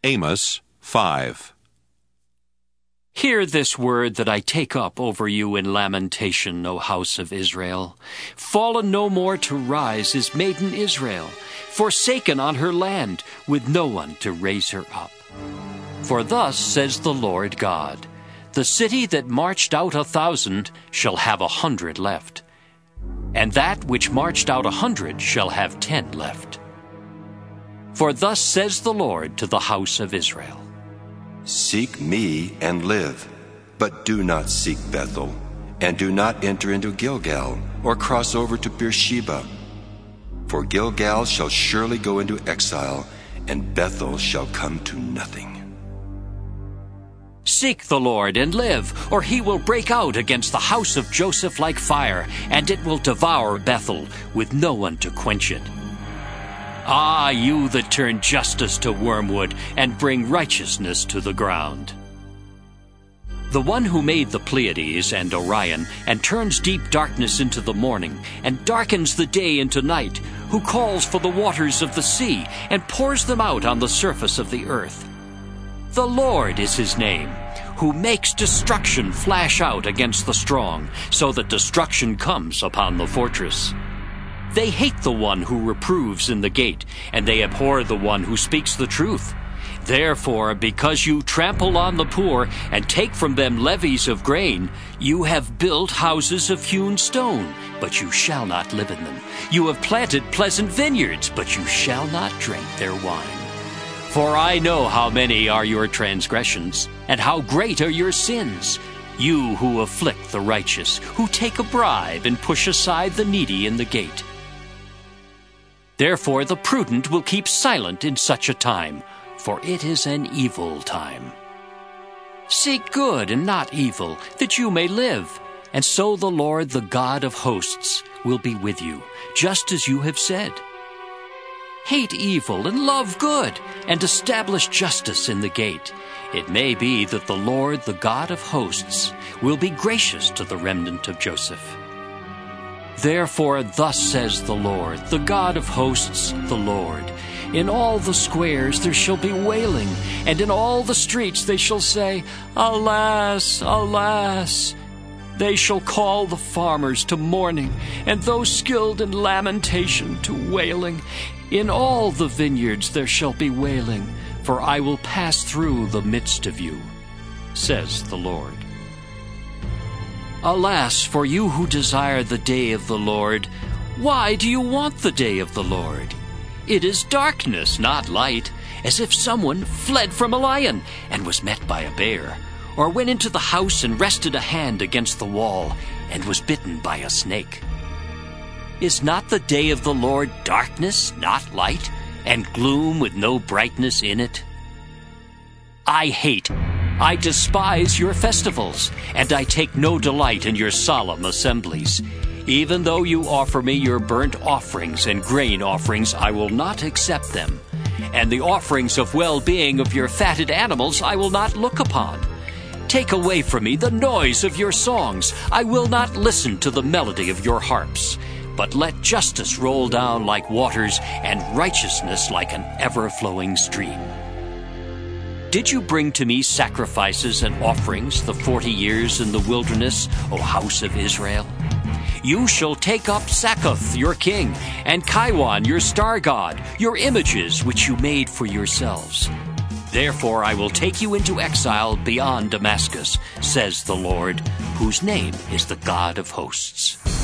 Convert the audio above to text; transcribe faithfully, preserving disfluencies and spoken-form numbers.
Amos five. Hear this word that I take up over you in lamentation, O house of Israel. Fallen no more to rise is maiden Israel, forsaken on her land, with no one to raise her up. For thus says the Lord God, the city that marched out a thousand shall have a hundred left, and that which marched out a hundred shall have ten left. For thus says the Lord to the house of Israel, Seek me and live, but do not seek Bethel, and do not enter into Gilgal, or cross over to Beersheba. For Gilgal shall surely go into exile, and Bethel shall come to nothing. Seek the Lord and live, or he will break out against the house of Joseph like fire, and it will devour Bethel, with no one to quench it. Ah, you that turn justice to wormwood and bring righteousness to the ground. The one who made the Pleiades and Orion, and turns deep darkness into the morning, and darkens the day into night, who calls for the waters of the sea, and pours them out on the surface of the earth. The Lord is his name, who makes destruction flash out against the strong, so that destruction comes upon the fortress. They hate the one who reproves in the gate, and they abhor the one who speaks the truth. Therefore, because you trample on the poor and take from them levies of grain, you have built houses of hewn stone, but you shall not live in them. You have planted pleasant vineyards, but you shall not drink their wine. For I know how many are your transgressions, and how great are your sins. You who afflict the righteous, who take a bribe and push aside the needy in the gate. Therefore the prudent will keep silent in such a time, for it is an evil time. Seek good and not evil, that you may live, and so the Lord, the God of hosts, will be with you, just as you have said. Hate evil and love good, and establish justice in the gate. It may be that the Lord, the God of hosts, will be gracious to the remnant of Joseph. Therefore thus says the Lord, the God of hosts, the Lord, in all the squares there shall be wailing, and in all the streets they shall say, Alas, alas! They shall call the farmers to mourning, and those skilled in lamentation to wailing. In all the vineyards there shall be wailing, for I will pass through the midst of you, says the Lord. Alas, for you who desire the day of the Lord, why do you want the day of the Lord? It is darkness, not light, as if someone fled from a lion and was met by a bear, or went into the house and rested a hand against the wall and was bitten by a snake. Is not the day of the Lord darkness, not light, and gloom with no brightness in it? I hate I despise your festivals, and I take no delight in your solemn assemblies. Even though you offer me your burnt offerings and grain offerings, I will not accept them. And the offerings of well-being of your fatted animals I will not look upon. Take away from me the noise of your songs. I will not listen to the melody of your harps. But let justice roll down like waters, and righteousness like an ever-flowing stream. Did you bring to me sacrifices and offerings the forty years in the wilderness, O house of Israel? You shall take up Sakkuth, your king, and Kiwan, your star god, your images which you made for yourselves. Therefore I will take you into exile beyond Damascus, says the Lord, whose name is the God of hosts.